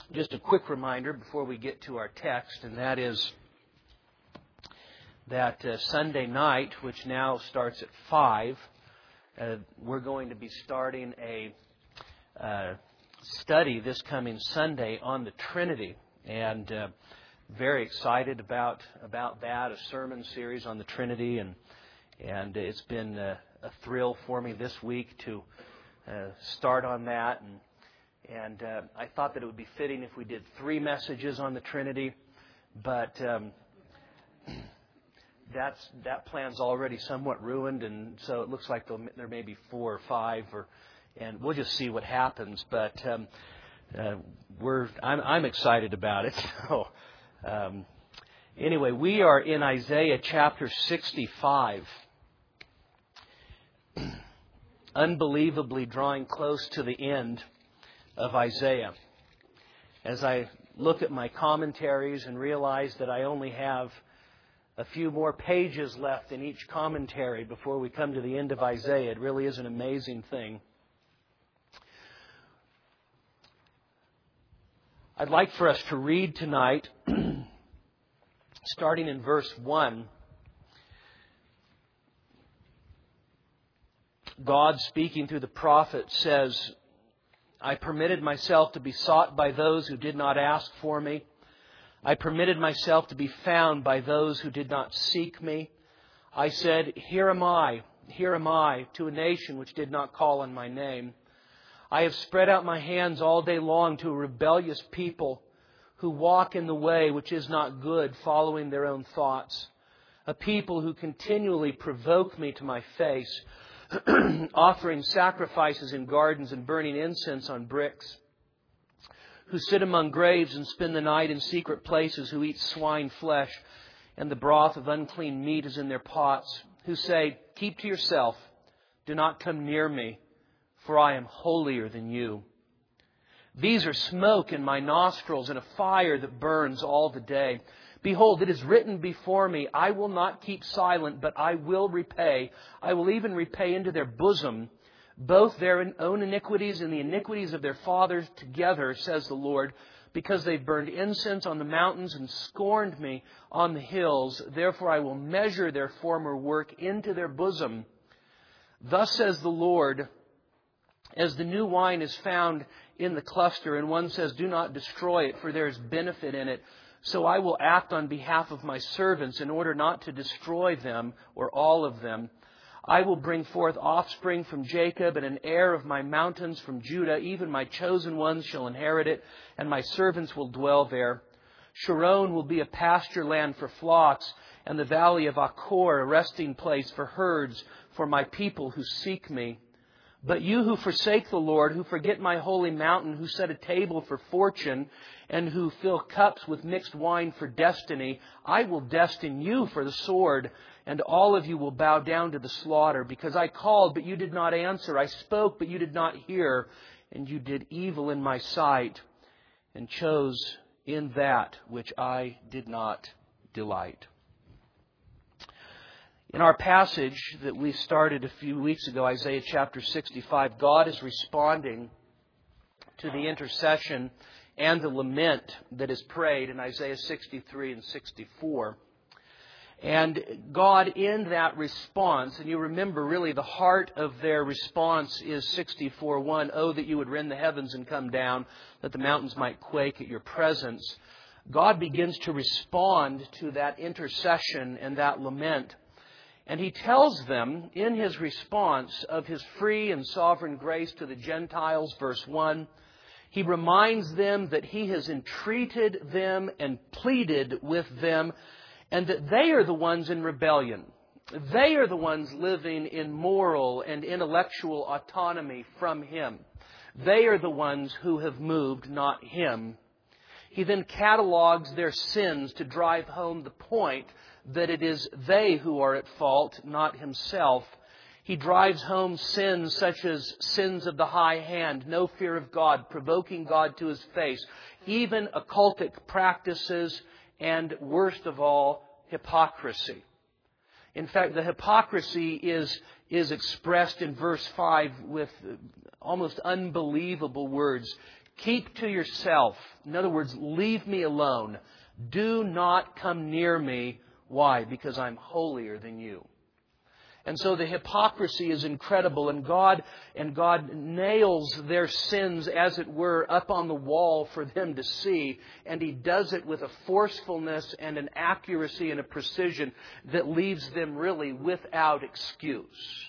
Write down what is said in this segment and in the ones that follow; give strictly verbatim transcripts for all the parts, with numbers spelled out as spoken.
just a quick reminder before we get to our text, and that is that uh, Sunday night, which now starts at five, uh, we're going to be starting a uh, study this coming Sunday on the Trinity, and uh, very excited about about that, a sermon series on the Trinity, and and it's been a, a thrill for me this week to uh, start on that, and and uh, I thought that it would be fitting if we did three messages on the Trinity, but um, that's that plan's already somewhat ruined, and so it looks like there may be four or five, or and we'll just see what happens. But um, uh, we're I'm, I'm excited about it. So. Um, anyway, we are in Isaiah chapter sixty-five, unbelievably drawing close to the end of Isaiah. As I look at my commentaries and realize that I only have a few more pages left in each commentary before we come to the end of Isaiah, it really is an amazing thing. I'd like for us to read tonight, starting in verse one. God, speaking through the prophet, says, I permitted myself to be sought by those who did not ask for me. I permitted myself to be found by those who did not seek me. I said, Here am I, here am I, to a nation which did not call on my name. I have spread out my hands all day long to a rebellious people who walk in the way which is not good, following their own thoughts. A people who continually provoke me to my face, offering sacrifices in gardens and burning incense on bricks. Who sit among graves and spend the night in secret places, who eat swine flesh, and the broth of unclean meat is in their pots. Who say, Keep to yourself, do not come near me, for I am holier than you. These are smoke in my nostrils and a fire that burns all the day. Behold, it is written before me, I will not keep silent, but I will repay. I will even repay into their bosom both their own iniquities and the iniquities of their fathers together, says the Lord, because they've burned incense on the mountains and scorned me on the hills. Therefore I will measure their former work into their bosom. Thus says the Lord, as the new wine is found in the cluster, and one says, Do not destroy it, for there is benefit in it. So I will act on behalf of my servants in order not to destroy them, or all of them. I will bring forth offspring from Jacob and an heir of my mountains from Judah. Even my chosen ones shall inherit it, and my servants will dwell there. Sharon will be a pasture land for flocks, and the valley of Achor a resting place for herds, for my people who seek me. But you who forsake the Lord, who forget my holy mountain, who set a table for fortune, and who fill cups with mixed wine for destiny, I will destine you for the sword, and all of you will bow down to the slaughter. Because I called, but you did not answer. I spoke, but you did not hear. And you did evil in my sight, and chose in that which I did not delight. In our passage that we started a few weeks ago, Isaiah chapter sixty-five, God is responding to the intercession and the lament that is prayed in Isaiah sixty-three and sixty-four. And God, in that response, and you remember really the heart of their response is sixty-four one, Oh, that you would rend the heavens and come down, that the mountains might quake at your presence. God begins to respond to that intercession and that lament. And He tells them in His response of His free and sovereign grace to the Gentiles, verse one. He reminds them that He has entreated them and pleaded with them, and that they are the ones in rebellion. They are the ones living in moral and intellectual autonomy from Him. They are the ones who have moved, not Him. He then catalogs their sins to drive home the point that it is they who are at fault, not Himself. He drives home sins such as sins of the high hand, no fear of God, provoking God to His face, even occultic practices, and worst of all, hypocrisy. In fact, the hypocrisy is, is expressed in verse five with almost unbelievable words. Keep to yourself. In other words, leave me alone. Do not come near me. Why? Because I'm holier than you. And so the hypocrisy is incredible, and God and God nails their sins, as it were, up on the wall for them to see. And He does it with a forcefulness and an accuracy and a precision that leaves them really without excuse.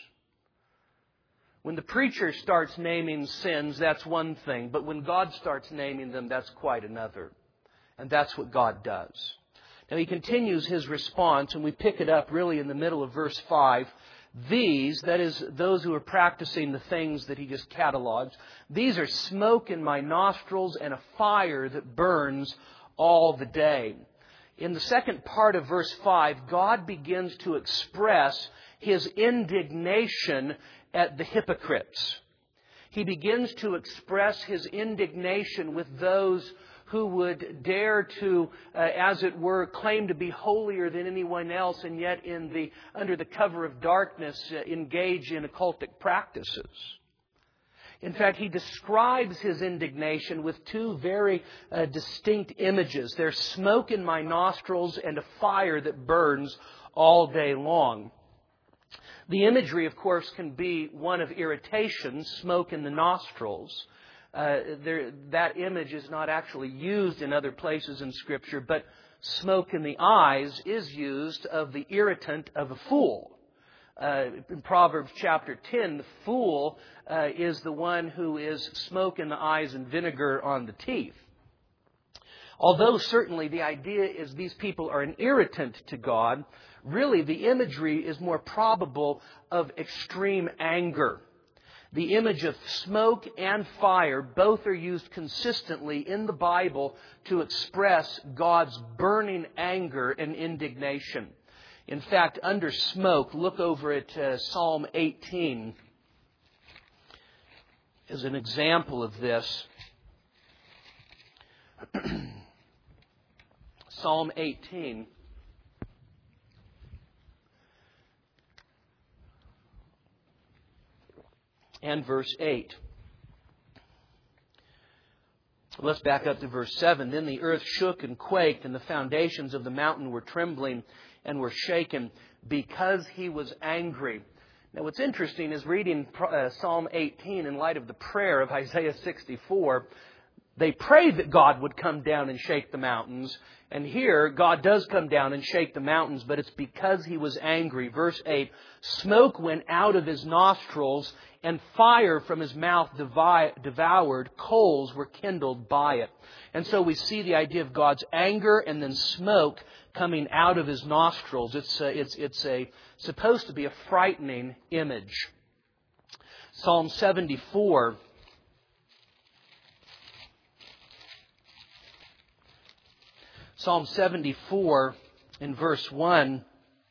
When the preacher starts naming sins, that's one thing. But when God starts naming them, that's quite another. And that's what God does. Now He continues His response, and we pick it up really in the middle of verse five. These, that is, those who are practicing the things that He just catalogs, these are smoke in my nostrils and a fire that burns all the day. In the second part of verse five, God begins to express His indignation at the hypocrites. He begins to express His indignation with those who would dare to, uh, as it were, claim to be holier than anyone else, and yet in the under the cover of darkness uh, engage in occultic practices. In fact, He describes His indignation with two very uh, distinct images. There's smoke in my nostrils and a fire that burns all day long. The imagery, of course, can be one of irritation, smoke in the nostrils. Uh, there, that image is not actually used in other places in Scripture, but smoke in the eyes is used of the irritant of a fool. Uh, in Proverbs chapter ten, the fool uh, is the one who is smoke in the eyes and vinegar on the teeth. Although certainly the idea is these people are an irritant to God, really the imagery is more probable of extreme anger. The image of smoke and fire, both are used consistently in the Bible to express God's burning anger and indignation. In fact, under smoke, look over at uh, Psalm eighteen as an example of this. Psalm eighteen. And verse eight. Let's back up to verse seven. Then the earth shook and quaked, and the foundations of the mountain were trembling and were shaken because He was angry. Now what's interesting is reading uh, Psalm eighteen in light of the prayer of Isaiah sixty-four. They prayed that God would come down and shake the mountains. And here, God does come down and shake the mountains, but it's because He was angry. Verse eight, smoke went out of His nostrils, and fire from His mouth devoured. Coals were kindled by it. And so we see the idea of God's anger and then smoke coming out of His nostrils. It's a, it's, it's a, supposed to be a frightening image. Psalm seventy-four. Psalm seventy-four in verse one.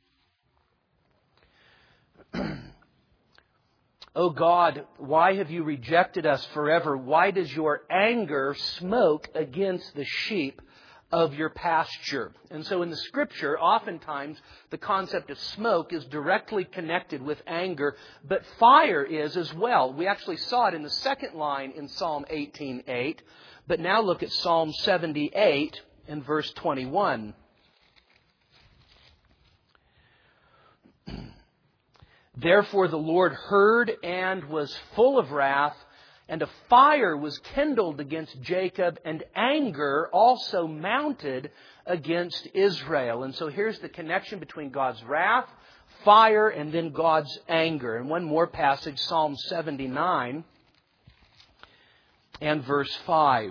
O God, why have you rejected us forever? Why does your anger smoke against the sheep of your pasture? And so in the Scripture, oftentimes the concept of smoke is directly connected with anger, but fire is as well. We actually saw it in the second line in Psalm eighteen eight, but now look at Psalm seventy-eight in verse twenty-one. Therefore the Lord heard and was full of wrath, and a fire was kindled against Jacob, and anger also mounted against Israel. And so here's the connection between God's wrath, fire, and then God's anger. And one more passage, Psalm seventy-nine and verse five.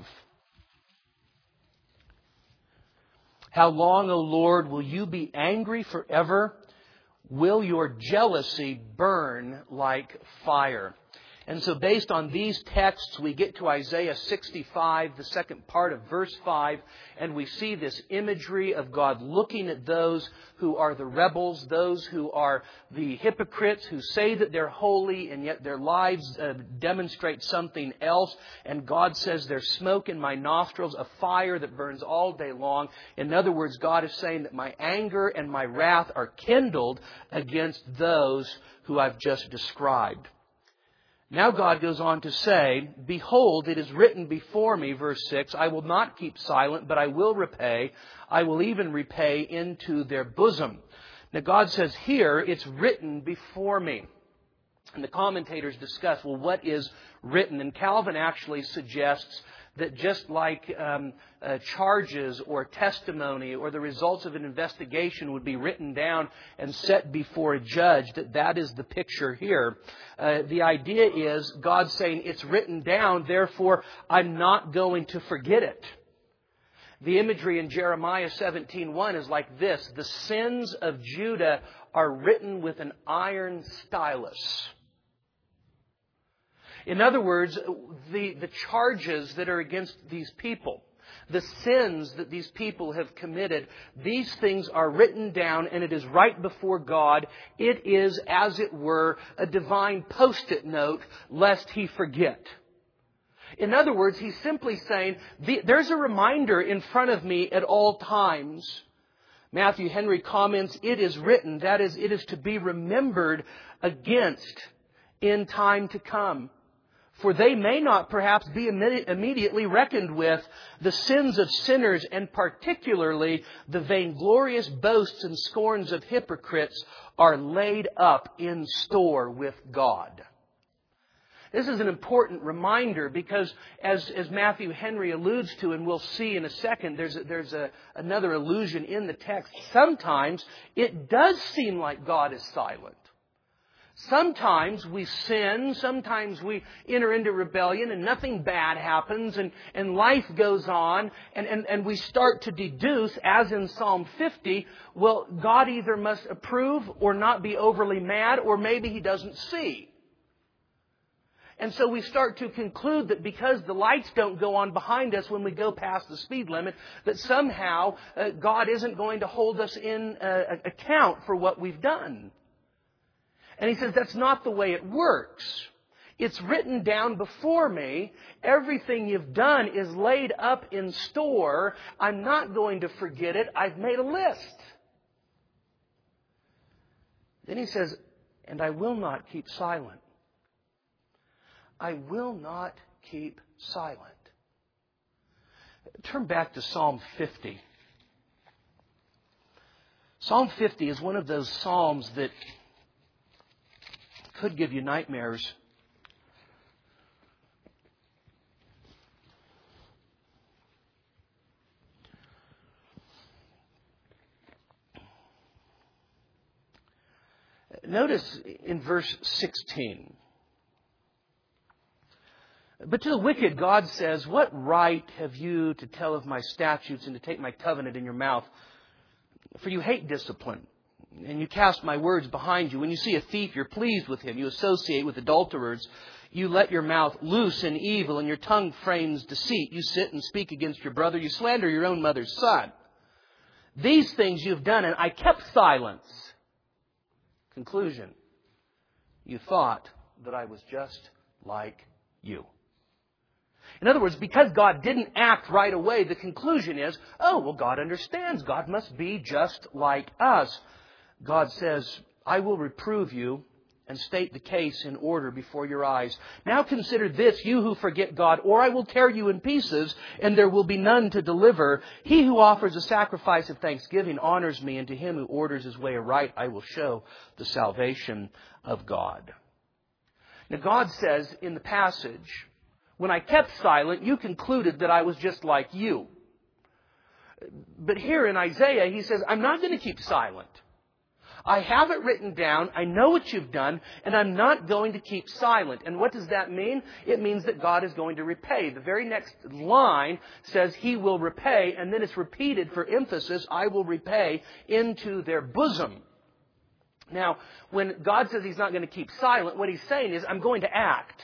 How long, O Lord, will you be angry forever? Will your jealousy burn like fire? And so based on these texts, we get to Isaiah sixty-five, the second part of verse five, and we see this imagery of God looking at those who are the rebels, those who are the hypocrites, who say that they're holy, and yet their lives uh, demonstrate something else. And God says, there's smoke in my nostrils, a fire that burns all day long. In other words, God is saying that my anger and my wrath are kindled against those who I've just described. Now God goes on to say, behold, it is written before me, verse six, I will not keep silent, but I will repay. I will even repay into their bosom. Now God says here, it's written before me. And the commentators discuss, well, what is written? And Calvin actually suggests that just like um, uh, charges or testimony or the results of an investigation would be written down and set before a judge, that that is the picture here. Uh, the idea is God saying it's written down, therefore I'm not going to forget it. The imagery in Jeremiah seventeen one is like this: the sins of Judah are written with an iron stylus. In other words, the, the charges that are against these people, the sins that these people have committed, these things are written down and it is right before God. It is, as it were, a divine post-it note, lest He forget. In other words, He's simply saying, there's a reminder in front of me at all times. Matthew Henry comments, it is written, that is, it is to be remembered against in time to come. For they may not perhaps be immediately reckoned with. The sins of sinners, and particularly the vainglorious boasts and scorns of hypocrites, are laid up in store with God. This is an important reminder because, as, as Matthew Henry alludes to, and we'll see in a second, there's, a, there's a, another allusion in the text. Sometimes it does seem like God is silent. Sometimes we sin, sometimes we enter into rebellion and nothing bad happens and, and life goes on and, and, and we start to deduce, as in Psalm fifty, well, God either must approve or not be overly mad, or maybe He doesn't see. And so we start to conclude that because the lights don't go on behind us when we go past the speed limit, that somehow uh, God isn't going to hold us in uh, account for what we've done. And He says, that's not the way it works. It's written down before me. Everything you've done is laid up in store. I'm not going to forget it. I've made a list. Then He says, and I will not keep silent. I will not keep silent. Turn back to Psalm fifty. Psalm fifty is one of those psalms that could give you nightmares. Notice in verse sixteen. But to the wicked, God says, what right have you to tell of my statutes and to take my covenant in your mouth? For you hate discipline, and you cast my words behind you. When you see a thief, you're pleased with him. You associate with adulterers. You let your mouth loose in evil, and your tongue frames deceit. You sit and speak against your brother. You slander your own mother's son. These things you've done, and I kept silence. Conclusion. You thought that I was just like you. In other words, because God didn't act right away, the conclusion is, oh, well, God understands. God must be just like us. God says, I will reprove you and state the case in order before your eyes. Now consider this, you who forget God, or I will tear you in pieces, and there will be none to deliver. He who offers a sacrifice of thanksgiving honors me, and to him who orders his way aright, I will show the salvation of God. Now God says in the passage, when I kept silent, you concluded that I was just like you. But here in Isaiah, He says, I'm not going to keep silent. I have it written down. I know what you've done, and I'm not going to keep silent. And what does that mean? It means that God is going to repay. The very next line says He will repay, and then it's repeated for emphasis, I will repay into their bosom. Now, when God says He's not going to keep silent, what He's saying is, I'm going to act.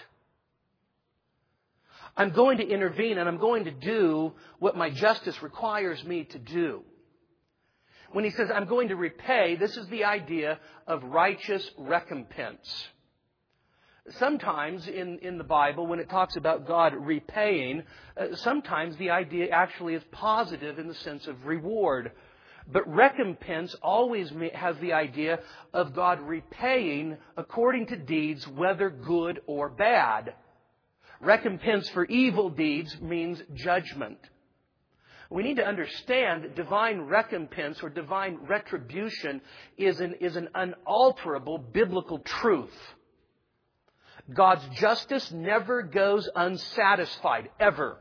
I'm going to intervene, and I'm going to do what my justice requires me to do. When He says, I'm going to repay, this is the idea of righteous recompense. Sometimes in, in the Bible, when it talks about God repaying, uh, sometimes the idea actually is positive in the sense of reward. But recompense always has the idea of God repaying according to deeds, whether good or bad. Recompense for evil deeds means judgment. We need to understand that divine recompense or divine retribution is an, is an unalterable biblical truth. God's justice never goes unsatisfied, ever.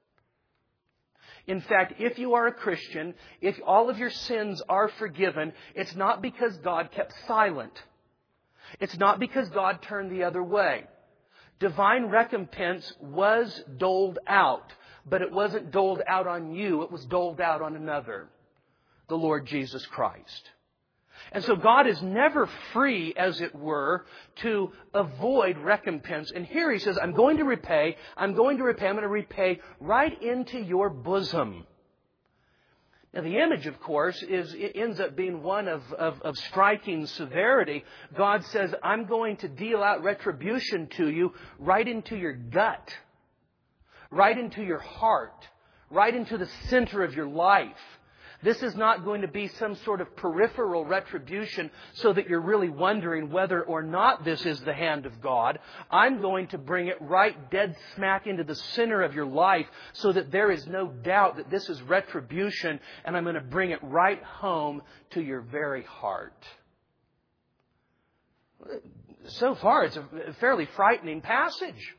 In fact, if you are a Christian, if all of your sins are forgiven, it's not because God kept silent. It's not because God turned the other way. Divine recompense was doled out, but it wasn't doled out on you. It was doled out on another, the Lord Jesus Christ. And so God is never free, as it were, to avoid recompense. And here He says, I'm going to repay, I'm going to repay, I'm going to repay right into your bosom. Now the image, of course, is it ends up being one of, of, of striking severity. God says, I'm going to deal out retribution to you right into your gut, right into your heart, right into the center of your life. This is not going to be some sort of peripheral retribution so that you're really wondering whether or not this is the hand of God. I'm going to bring it right dead smack into the center of your life so that there is no doubt that this is retribution, and I'm going to bring it right home to your very heart. So far, it's a fairly frightening passage.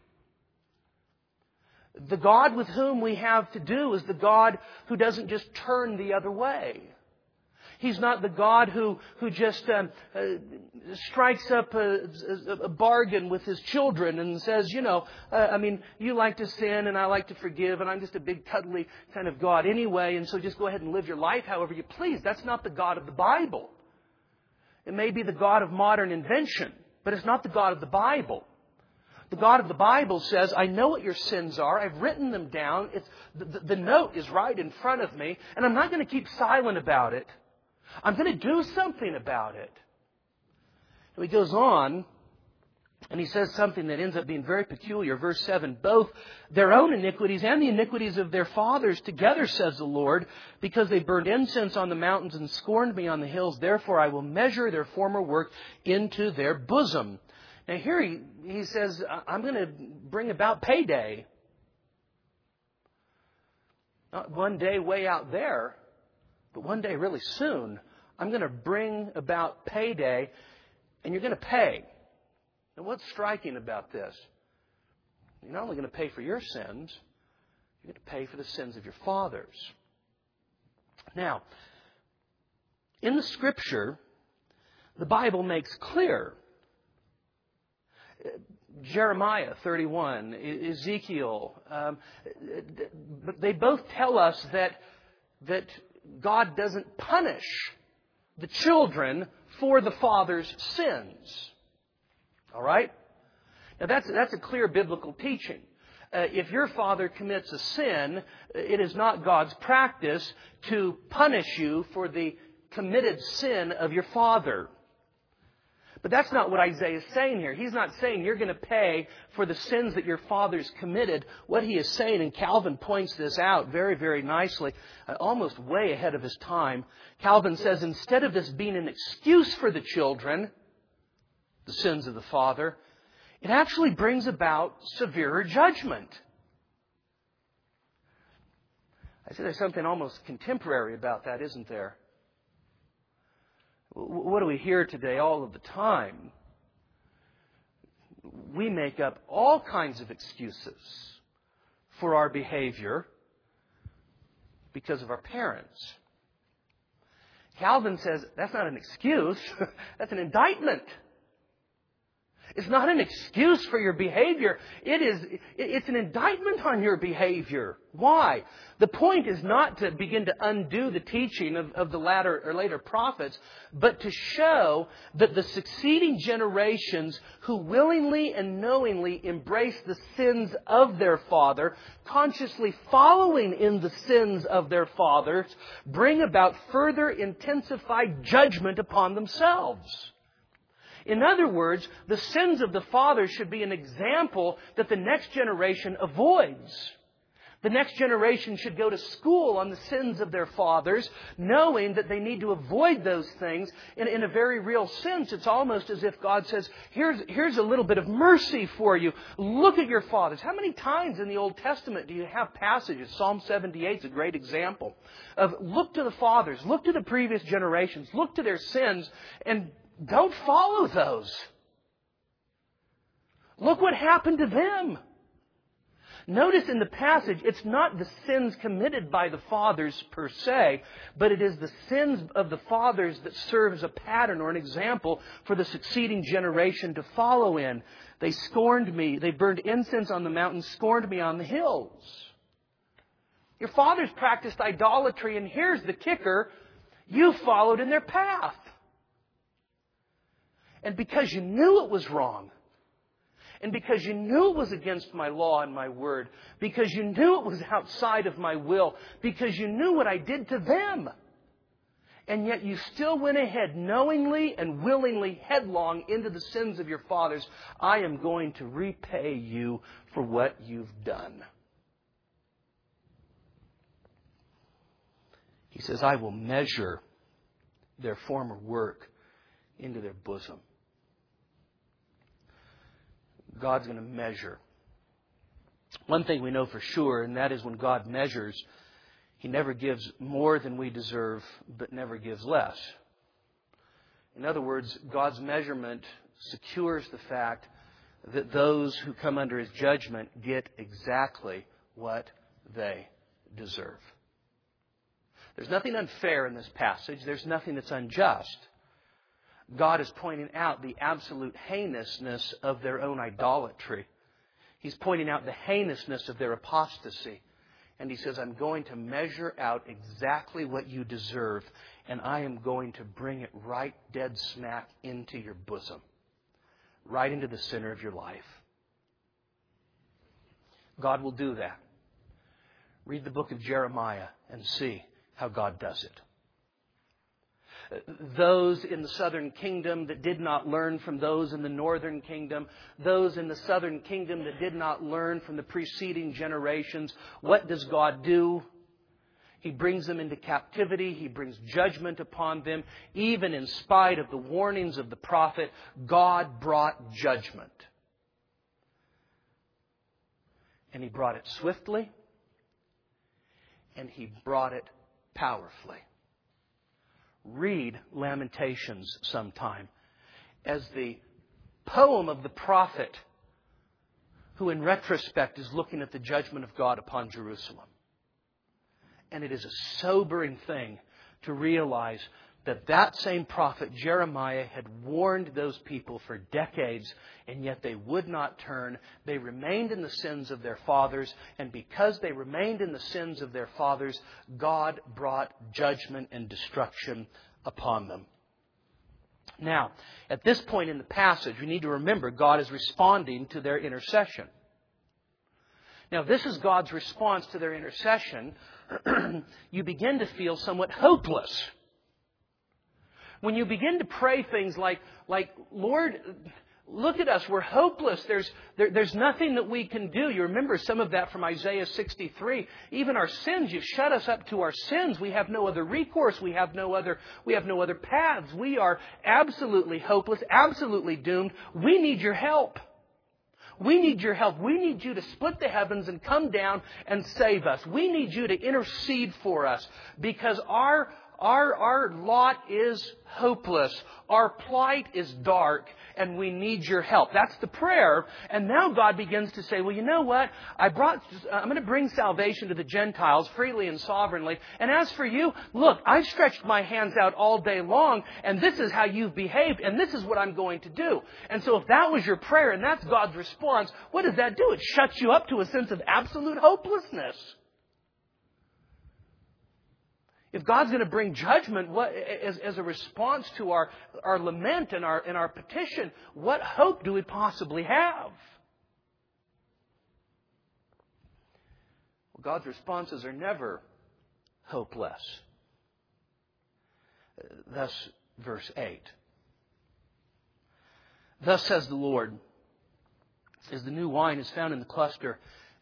The God with whom we have to do is the God who doesn't just turn the other way. He's not the God who, who just um, uh, strikes up a, a bargain with His children and says, you know, uh, I mean, you like to sin and I like to forgive and I'm just a big cuddly kind of God anyway, and so just go ahead and live your life however you please. That's not the God of the Bible. It may be the God of modern invention, but it's not the God of the Bible. The God of the Bible says, I know what your sins are. I've written them down. It's, the, the note is right in front of me. And I'm not going to keep silent about it. I'm going to do something about it. So he goes on, and he says something that ends up being very peculiar. Verse seven, both their own iniquities and the iniquities of their fathers together, says the Lord, because they burned incense on the mountains and scorned me on the hills. Therefore I will measure their former work into their bosom. Now here he, he says, I'm going to bring about payday. Not one day way out there, but one day really soon. I'm going to bring about payday, and you're going to pay. Now what's striking about this? You're not only going to pay for your sins, you're going to pay for the sins of your fathers. Now, in the Scripture, the Bible makes clear, Jeremiah thirty-one, Ezekiel, um, they both tell us that, that God doesn't punish the children for the father's sins. All right? Now that's, that's a clear biblical teaching. Uh, if your father commits a sin, it is not God's practice to punish you for the committed sin of your father. But that's not what Isaiah is saying here. He's not saying you're going to pay for the sins that your fathers committed. What he is saying, and Calvin points this out very, very nicely, uh, almost way ahead of his time. Calvin says instead of this being an excuse for the children, the sins of the father, it actually brings about severer judgment. I say there's something almost contemporary about that, isn't there? What do we hear today all of the time? We make up all kinds of excuses for our behavior because of our parents. Calvin says that's not an excuse, that's an indictment. It's not an excuse for your behavior. It is, it's an indictment on your behavior. Why? The point is not to begin to undo the teaching of, of the latter or later prophets, but to show that the succeeding generations who willingly and knowingly embrace the sins of their father, consciously following in the sins of their fathers, bring about further intensified judgment upon themselves. In other words, the sins of the father should be an example that the next generation avoids. The next generation should go to school on the sins of their fathers, knowing that they need to avoid those things. In, in a very real sense, it's almost as if God says, here's, here's a little bit of mercy for you. Look at your fathers. How many times in the Old Testament do you have passages? Psalm seventy-eight is a great example of look to the fathers, look to the previous generations, look to their sins, and don't follow those. Look what happened to them. Notice in the passage, it's not the sins committed by the fathers per se, but it is the sins of the fathers that serve as a pattern or an example for the succeeding generation to follow in. They scorned me. They burned incense on the mountains, scorned me on the hills. Your fathers practiced idolatry, and here's the kicker. You followed in their path. And because you knew it was wrong, and because you knew it was against my law and my word, because you knew it was outside of my will, because you knew what I did to them, and yet you still went ahead knowingly and willingly headlong into the sins of your fathers, I am going to repay you for what you've done. He says, I will measure their former work into their bosom. God's going to measure. One thing we know for sure, and that is when God measures, He never gives more than we deserve, but never gives less. In other words, God's measurement secures the fact that those who come under His judgment get exactly what they deserve. There's nothing unfair in this passage. There's nothing that's unjust. God is pointing out the absolute heinousness of their own idolatry. He's pointing out the heinousness of their apostasy. And He says, I'm going to measure out exactly what you deserve, and I am going to bring it right dead smack into your bosom, right into the center of your life. God will do that. Read the book of Jeremiah and see how God does it. Those in the southern kingdom that did not learn from those in the northern kingdom, those in the southern kingdom that did not learn from the preceding generations, what does God do? He brings them into captivity. He brings judgment upon them. Even in spite of the warnings of the prophet, God brought judgment. And He brought it swiftly, and He brought it powerfully. Read Lamentations sometime as the poem of the prophet who in retrospect is looking at the judgment of God upon Jerusalem. And it is a sobering thing to realize that that same prophet, Jeremiah, had warned those people for decades, and yet they would not turn. They remained in the sins of their fathers, and because they remained in the sins of their fathers, God brought judgment and destruction upon them. Now, at this point in the passage, we need to remember God is responding to their intercession. Now, this is God's response to their intercession. You begin to feel somewhat hopeless. When you begin to pray things like, like Lord, look at us, we're hopeless. There's, there, there's nothing that we can do. You remember some of that from Isaiah sixty-three. Even our sins, you've shut us up to our sins. We have no other recourse. We have no other, we have no other paths. We are absolutely hopeless, absolutely doomed. We need your help. We need your help. We need you to split the heavens and come down and save us. We need you to intercede for us because our Our, our lot is hopeless. Our plight is dark, and we need your help. That's the prayer. And now God begins to say, well, you know what? I brought, I'm going to bring salvation to the Gentiles freely and sovereignly. And as for you, look, I've stretched my hands out all day long, and this is how you've behaved, and this is what I'm going to do. And so if that was your prayer, and that's God's response, what does that do? It shuts you up to a sense of absolute hopelessness. If God's going to bring judgment what, as, as a response to our, our lament and our, and our petition, what hope do we possibly have? Well, God's responses are never hopeless. Thus, verse eight. Thus says the Lord, as the new wine is found in the cluster,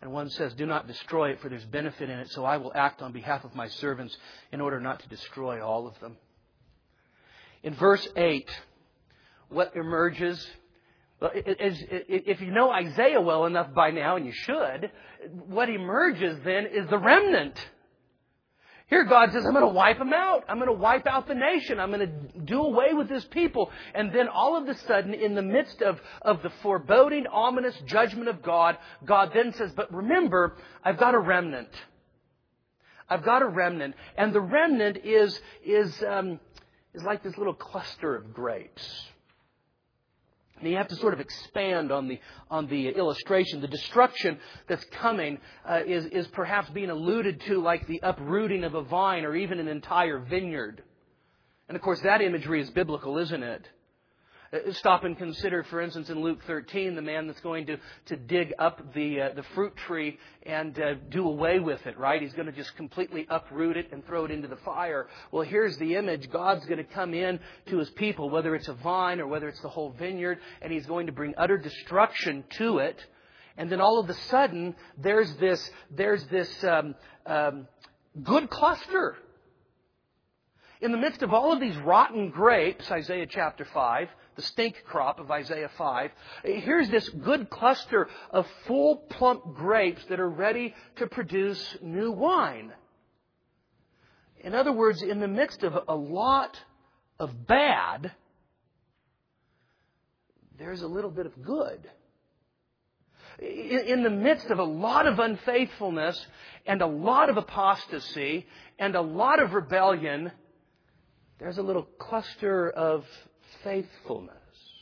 And one says, do not destroy it, for there's benefit in it, so I will act on behalf of my servants in order not to destroy all of them. In verse eight, what emerges? Well, if you know Isaiah well enough by now, and you should, what emerges then is the remnant. Here God says, I'm going to wipe them out. I'm going to wipe out the nation. I'm going to do away with this people. And then all of a sudden, in the midst of, of the foreboding, ominous judgment of God, God then says, but remember, I've got a remnant. I've got a remnant. And the remnant is, is, um, is like this little cluster of grapes. And you have to sort of expand on the on the illustration. The destruction that's coming uh, is, is perhaps being alluded to like the uprooting of a vine or even an entire vineyard. And of course that imagery is biblical, isn't it? Stop and consider, for instance, in Luke thirteen, the man that's going to, to dig up the uh, the fruit tree and uh, do away with it, right? He's going to just completely uproot it and throw it into the fire. Well, here's the image. God's going to come in to His people, whether it's a vine or whether it's the whole vineyard, and He's going to bring utter destruction to it. And then all of a sudden, there's this, there's this um, um, good cluster. In the midst of all of these rotten grapes, Isaiah chapter five, the stink crop of Isaiah five, here's this good cluster of full plump grapes that are ready to produce new wine. In other words, in the midst of a lot of bad, there's a little bit of good. In the midst of a lot of unfaithfulness and a lot of apostasy and a lot of rebellion, there's a little cluster of faithfulness.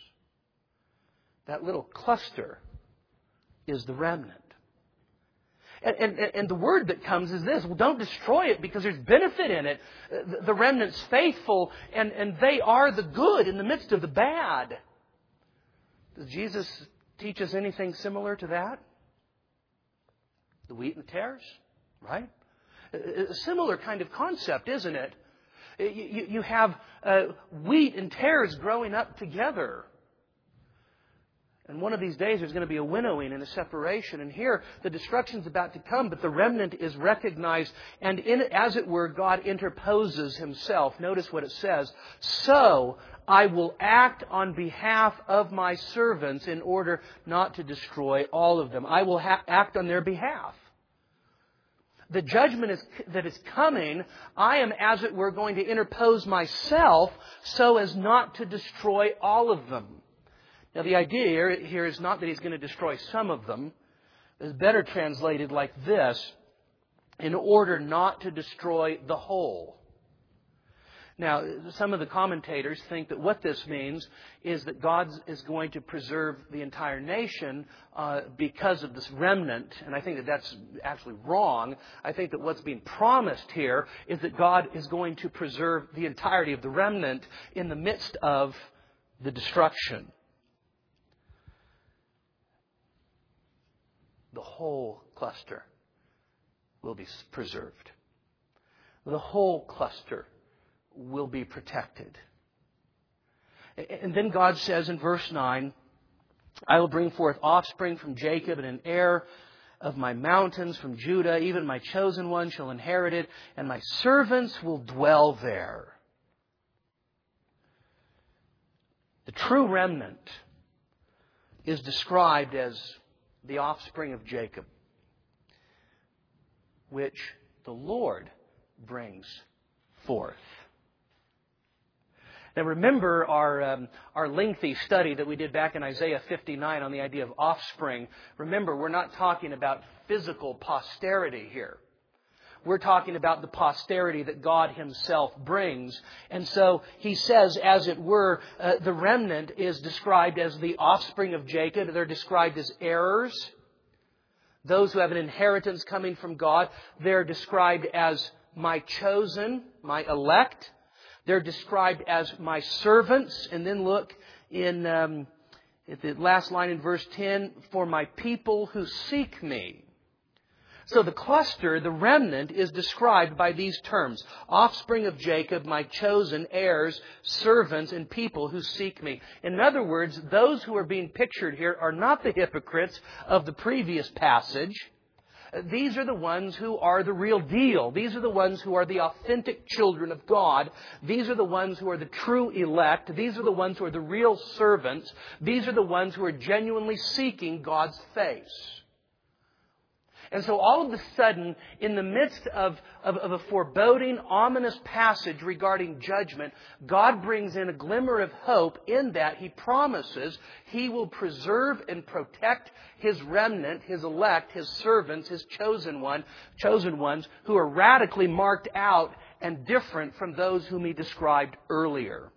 That little cluster is the remnant. And, and, and the word that comes is this: well, don't destroy it because there's benefit in it. The, the remnant's faithful and, and they are the good in the midst of the bad. Does Jesus teach us anything similar to that? The wheat and the tares, right? A similar kind of concept, isn't it? You, you have uh, wheat and tares growing up together. And one of these days there's going to be a winnowing and a separation. And here the destruction's about to come, but the remnant is recognized. And in, as it were, God interposes Himself. Notice what it says. So I will act on behalf of my servants in order not to destroy all of them. I will ha- act on their behalf. The judgment is, that is coming, I am, as it were, going to interpose myself so as not to destroy all of them. Now, the idea here, here is not that He's going to destroy some of them. It's better translated like this: in order not to destroy the whole. Now, some of the commentators think that what this means is that God is going to preserve the entire nation uh, because of this remnant. And I think that that's actually wrong. I think that what's being promised here is that God is going to preserve the entirety of the remnant in the midst of the destruction. The whole cluster will be preserved. The whole cluster will be protected. And then God says in verse nine, I will bring forth offspring from Jacob and an heir of my mountains from Judah. Even my chosen one shall inherit it, and my servants will dwell there. The true remnant is described as the offspring of Jacob, which the Lord brings forth. Now remember our um, our lengthy study that we did back in Isaiah fifty-nine on the idea of offspring. Remember, we're not talking about physical posterity here. We're talking about the posterity that God Himself brings. And so He says, as it were, uh, the remnant is described as the offspring of Jacob. They're described as heirs. Those who have an inheritance coming from God. They're described as my chosen, my elect. They're described as my servants. And then look in um, at the last line in verse ten, for my people who seek me. So the cluster, the remnant, is described by these terms: offspring of Jacob, my chosen, heirs, servants, and people who seek me. In other words, those who are being pictured here are not the hypocrites of the previous passage. These are the ones who are the real deal. These are the ones who are the authentic children of God. These are the ones who are the true elect. These are the ones who are the real servants. These are the ones who are genuinely seeking God's face. And so all of a sudden, in the midst of, of, of a foreboding, ominous passage regarding judgment, God brings in a glimmer of hope in that He promises He will preserve and protect His remnant, His elect, His servants, His chosen one, chosen ones who are radically marked out and different from those whom He described earlier.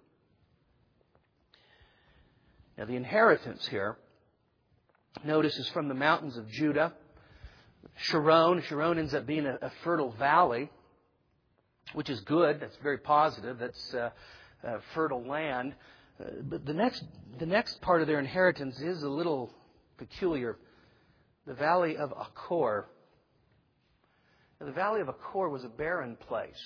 Now the inheritance here, notice, is from the mountains of Judah. Sharon. Sharon ends up being a, a fertile valley, which is good. That's very positive. That's uh, uh, fertile land. Uh, but the next, the next part of their inheritance is a little peculiar. The valley of Achor. Now, the valley of Achor was a barren place.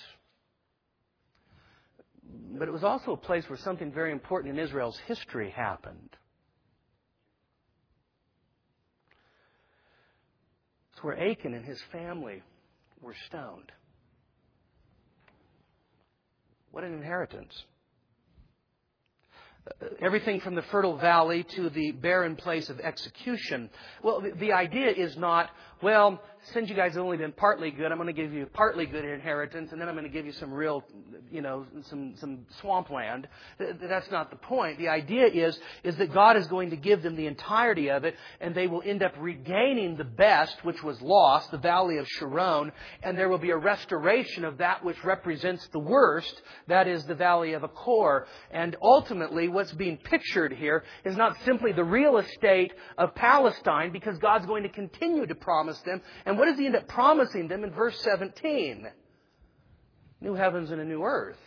But it was also a place where something very important in Israel's history happened. It's where Achan and his family were stoned. What an inheritance. Everything from the fertile valley to the barren place of execution. Well, the idea is not, well, since you guys have only been partly good, I'm going to give you partly good inheritance, and then I'm going to give you some real, you know, some some swampland. That's not the point. The idea is, is that God is going to give them the entirety of it, and they will end up regaining the best, which was lost, the valley of Sharon, and there will be a restoration of that which represents the worst, that is the valley of Achor. And ultimately, what's being pictured here is not simply the real estate of Palestine, because God's going to continue to promise them. And what does He end up promising them in verse seventeen? New heavens and a new earth.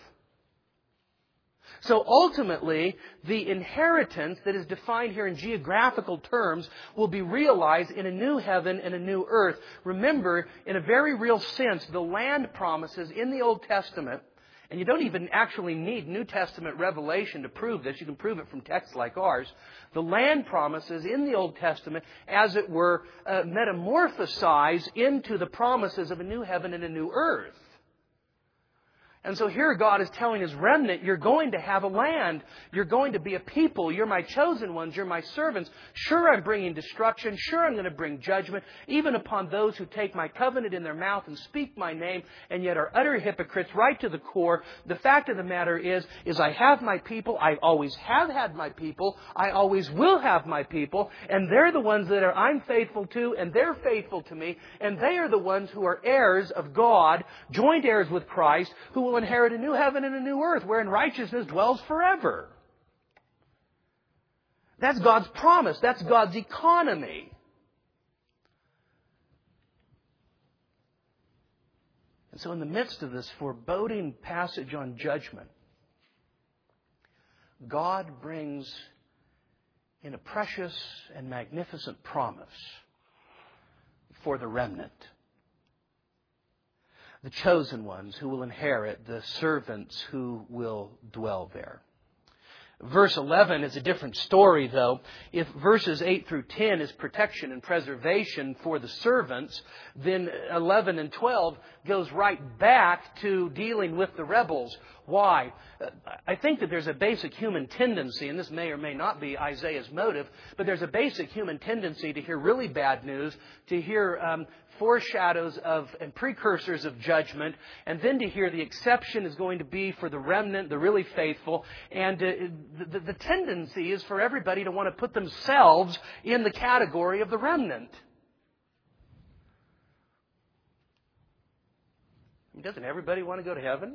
So ultimately, the inheritance that is defined here in geographical terms will be realized in a new heaven and a new earth. Remember, in a very real sense, the land promises in the Old Testament, and you don't even actually need New Testament revelation to prove this. You can prove it from texts like ours. The land promises in the Old Testament, as it were, uh, metamorphosize into the promises of a new heaven and a new earth. And so here God is telling His remnant, you're going to have a land. You're going to be a people. You're my chosen ones. You're my servants. Sure, I'm bringing destruction. Sure, I'm going to bring judgment, even upon those who take my covenant in their mouth and speak my name, and yet are utter hypocrites right to the core. The fact of the matter is, is I have my people. I always have had my people. I always will have my people. And they're the ones that are I'm faithful to, and they're faithful to me. And they are the ones who are heirs of God, joint heirs with Christ, who will inherit a new heaven and a new earth wherein righteousness dwells forever. That's God's promise. That's God's economy. And so in the midst of this foreboding passage on judgment, God brings in a precious and magnificent promise for the remnant. The chosen ones who will inherit, the servants who will dwell there. Verse eleven is a different story, though. If verses eight through ten is protection and preservation for the servants, then eleven and twelve goes right back to dealing with the rebels. Why? I think that there's a basic human tendency, and this may or may not be Isaiah's motive, but there's a basic human tendency to hear really bad news, to hear um, foreshadows of and precursors of judgment, and then to hear the exception is going to be for the remnant, the really faithful. And uh, the, the tendency is for everybody to want to put themselves in the category of the remnant. Doesn't everybody want to go to heaven?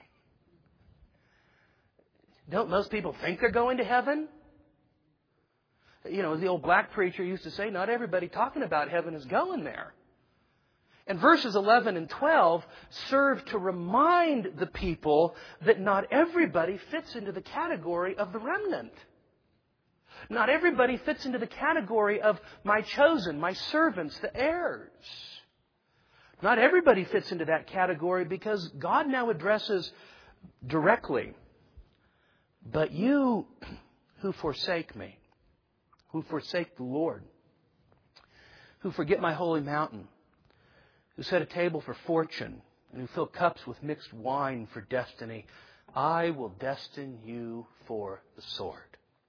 Don't most people think they're going to heaven? You know, as the old black preacher used to say, not everybody talking about heaven is going there. And verses eleven and twelve serve to remind the people that not everybody fits into the category of the remnant. Not everybody fits into the category of my chosen, my servants, the heirs. Not everybody fits into that category because God now addresses directly, but you who forsake me, who forsake the Lord, who forget my holy mountain, who set a table for fortune, and who fill cups with mixed wine for destiny, I will destine you for the sword.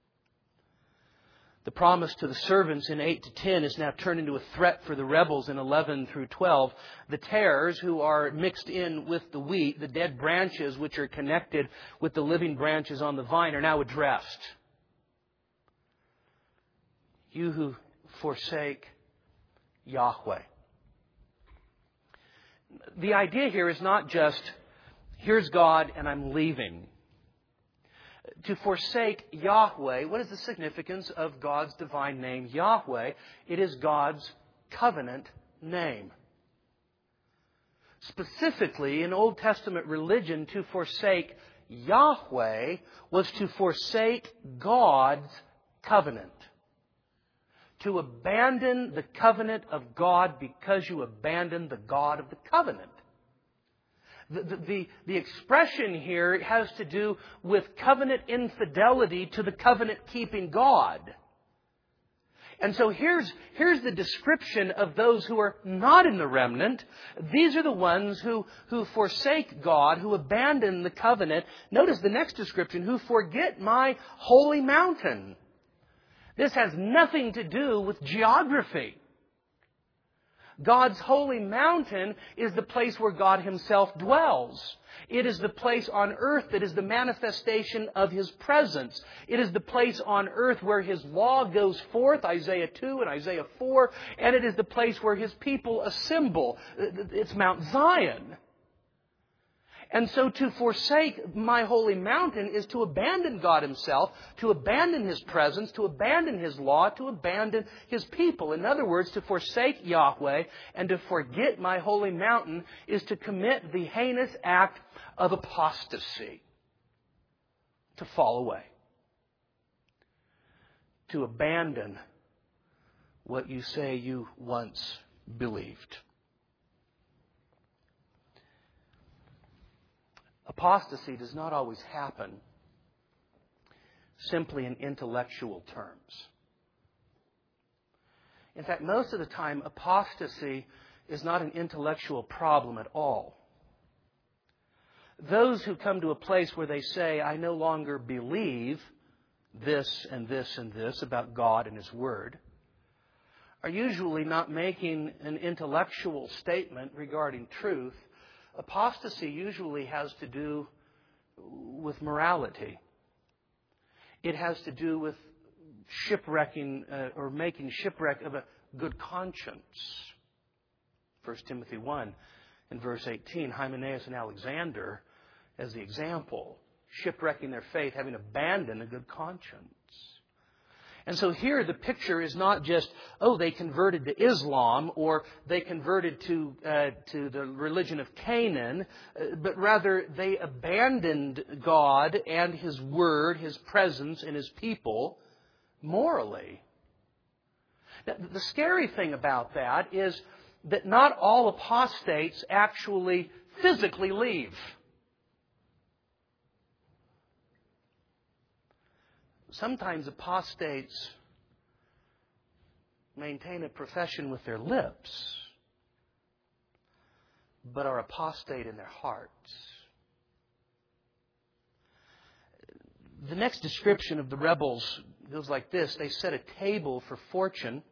The promise to the servants in eight to ten is now turned into a threat for the rebels in eleven through twelve. The tares who are mixed in with the wheat, the dead branches which are connected with the living branches on the vine, are now addressed. You who forsake Yahweh. The idea here is not just, here's God and I'm leaving. To forsake Yahweh, what is the significance of God's divine name, Yahweh? It is God's covenant name. Specifically, in Old Testament religion, to forsake Yahweh was to forsake God's covenant. To abandon the covenant of God because you abandon the God of the covenant. The, the, the, the expression here has to do with covenant infidelity to the covenant-keeping God. And so here's, here's the description of those who are not in the remnant. These are the ones who, who forsake God, who abandon the covenant. Notice the next description, who forget my holy mountain. This has nothing to do with geography. God's holy mountain is the place where God Himself dwells. It is the place on earth that is the manifestation of His presence. It is the place on earth where His law goes forth, Isaiah two and Isaiah four, and it is the place where His people assemble. It's Mount Zion. And so to forsake my holy mountain is to abandon God Himself, to abandon His presence, to abandon His law, to abandon His people. In other words, to forsake Yahweh and to forget my holy mountain is to commit the heinous act of apostasy. To fall away. To abandon what you say you once believed. Apostasy does not always happen simply in intellectual terms. In fact, most of the time, apostasy is not an intellectual problem at all. Those who come to a place where they say, I no longer believe this and this and this about God and His Word, are usually not making an intellectual statement regarding truth. Apostasy usually has to do with morality. It has to do with shipwrecking uh, or making shipwreck of a good conscience. First Timothy one and verse eighteen, Hymenaeus and Alexander as the example, shipwrecking their faith, having abandoned a good conscience. And so here the picture is not just, oh, they converted to Islam or they converted to uh, to the religion of Canaan, uh, but rather they abandoned God and His Word, His presence, and His people morally. Now, the scary thing about that is that not all apostates actually physically leave. Sometimes apostates maintain a profession with their lips, but are apostate in their hearts. The next description of the rebels goes like this. They set a table for fortune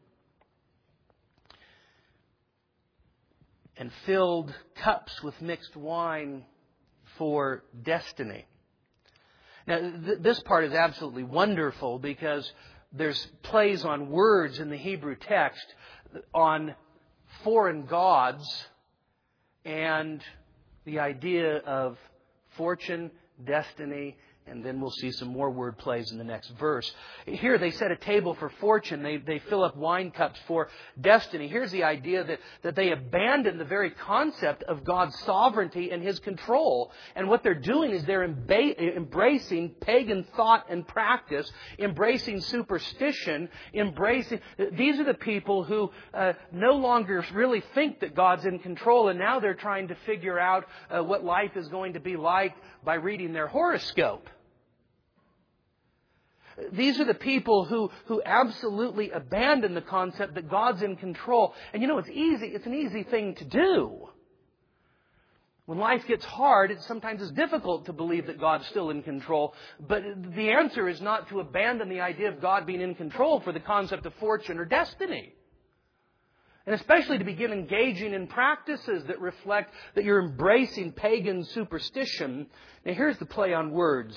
and filled cups with mixed wine for destiny. Now, th- this part is absolutely wonderful because there's plays on words in the Hebrew text on foreign gods and the idea of fortune, destiny, and then we'll see some more word plays in the next verse. Here they set a table for fortune. They, they fill up wine cups for destiny. Here's the idea that, that they abandon the very concept of God's sovereignty and His control. And what they're doing is they're emba- embracing pagan thought and practice, embracing superstition, embracing... These are the people who uh, no longer really think that God's in control, and now they're trying to figure out uh, what life is going to be like by reading their horoscope. These are the people who, who absolutely abandon the concept that God's in control. And you know, it's easy. It's an easy thing to do. When life gets hard, it sometimes is difficult to believe that God's still in control. But the answer is not to abandon the idea of God being in control for the concept of fortune or destiny. And especially to begin engaging in practices that reflect that you're embracing pagan superstition. Now here's the play on words.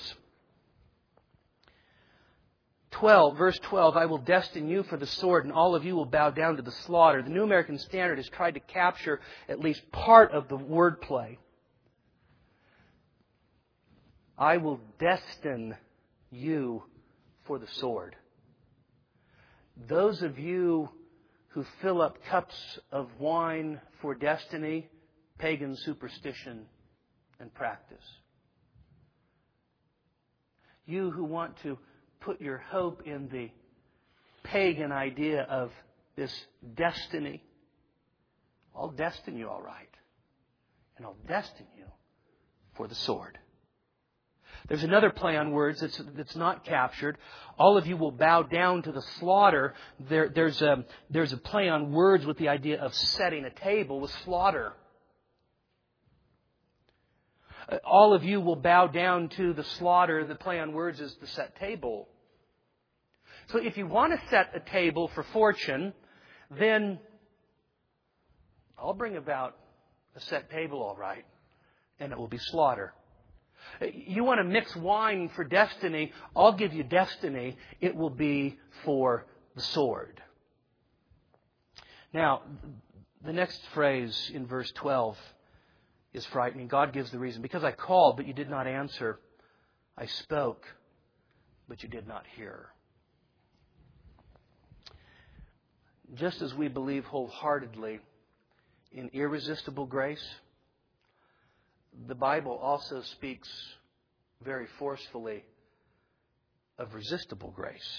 twelve, verse twelve, I will destine you for the sword, and all of you will bow down to the slaughter. The New American Standard has tried to capture at least part of the wordplay. I will destine you for the sword. Those of you who fill up cups of wine for destiny, pagan superstition and practice. You who want to put your hope in the pagan idea of this destiny, I'll destine you all right. And I'll destine you for the sword. There's another play on words that's, that's not captured. All of you will bow down to the slaughter. There, there's, a, there's a play on words with the idea of setting a table with slaughter. All of you will bow down to the slaughter. The play on words is the set table. So if you want to set a table for fortune, then I'll bring about a set table all right, and it will be slaughter. You want to mix wine for destiny, I'll give you destiny. It will be for the sword. Now, the next phrase in verse twelve is frightening. God gives the reason. Because I called, but you did not answer. I spoke, but you did not hear. Just as we believe wholeheartedly in irresistible grace, the Bible also speaks very forcefully of resistible grace.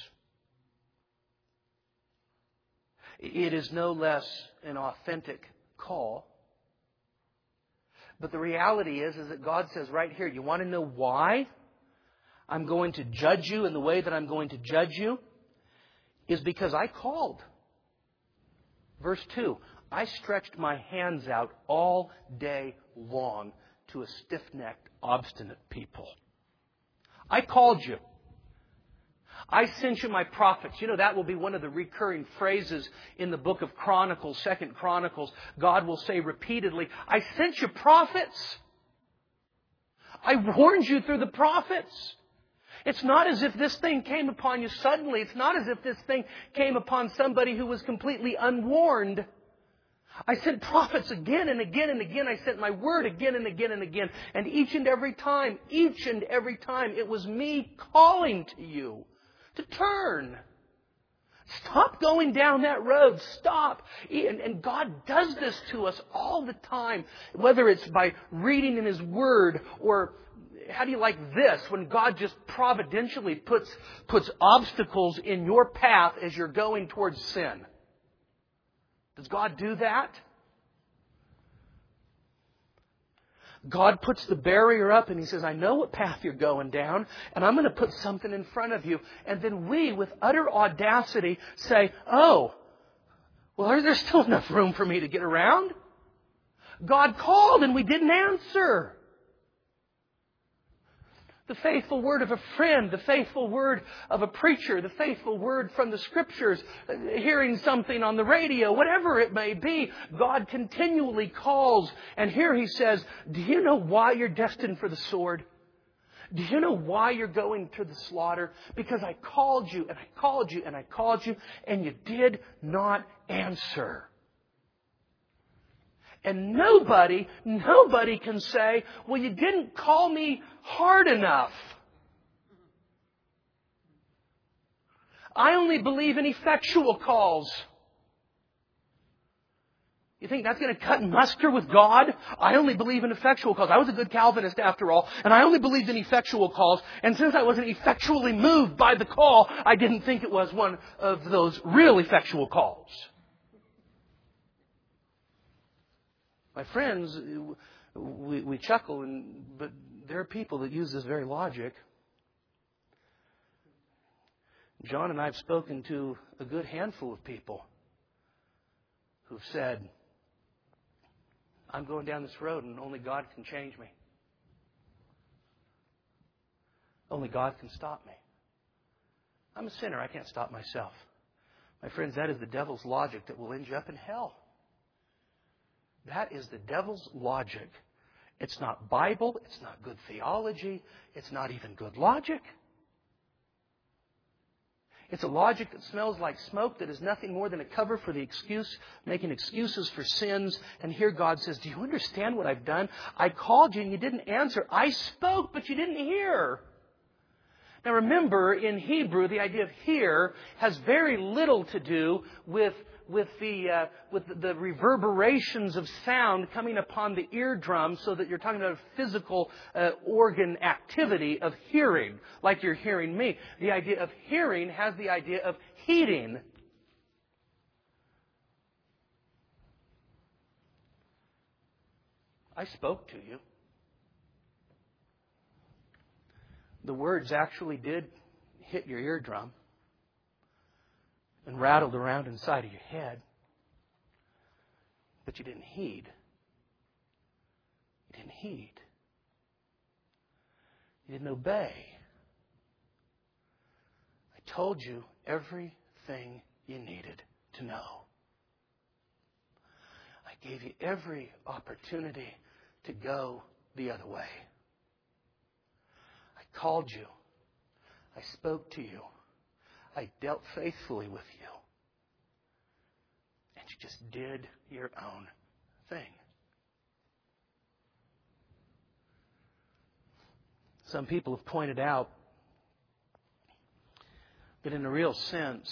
It is no less an authentic call. But the reality is, is that God says right here, you want to know why I'm going to judge you in the way that I'm going to judge you? Is because I called. Verse two, I stretched my hands out all day long to a stiff-necked, obstinate people. I called you. I sent you my prophets. You know, that will be one of the recurring phrases in the book of Chronicles, Second Chronicles. God will say repeatedly, I sent you prophets. I warned you through the prophets. It's not as if this thing came upon you suddenly. It's not as if this thing came upon somebody who was completely unwarned. I sent prophets again and again and again. I sent my word again and again and again. And each and every time, each and every time, it was me calling to you to turn. Stop going down that road. Stop. And, and God does this to us all the time. Whether it's by reading in His Word, or how do you like this? When God just providentially puts, puts obstacles in your path as you're going towards sin. Does God do that? God puts the barrier up and He says, I know what path you're going down, and I'm going to put something in front of you. And then we, with utter audacity, say, oh, well, there's still enough room for me to get around. God called and we didn't answer. The faithful word of a friend, the faithful word of a preacher, the faithful word from the Scriptures, hearing something on the radio, whatever it may be, God continually calls. And here He says, do you know why you're destined for the sword? Do you know why you're going to the slaughter? Because I called you and I called you and I called you and you did not answer. And nobody, nobody can say, well, you didn't call me hard enough. I only believe in effectual calls. You think that's going to cut muster with God? I only believe in effectual calls. I was a good Calvinist after all, and I only believed in effectual calls. And since I wasn't effectually moved by the call, I didn't think it was one of those real effectual calls. My friends, we, we chuckle, and, but there are people that use this very logic. John and I have spoken to a good handful of people who've said, I'm going down this road and only God can change me. Only God can stop me. I'm a sinner. I can't stop myself. My friends, that is the devil's logic that will end you up in hell. That is the devil's logic. It's not Bible. It's not good theology. It's not even good logic. It's a logic that smells like smoke, that is nothing more than a cover for the excuse, making excuses for sins. And here God says, do you understand what I've done? I called you and you didn't answer. I spoke, but you didn't hear. Now remember, in Hebrew, the idea of hear has very little to do with with the uh, with the reverberations of sound coming upon the eardrum, so that you're talking about a physical uh, organ activity of hearing, like you're hearing me. The idea of hearing has the idea of heating. I spoke to you. The words actually did hit your eardrum and rattled around inside of your head. But you didn't heed. You didn't heed. You didn't obey. I told you everything you needed to know. I gave you every opportunity to go the other way. I called you. I spoke to you. I dealt faithfully with you. And you just did your own thing. Some people have pointed out that in a real sense,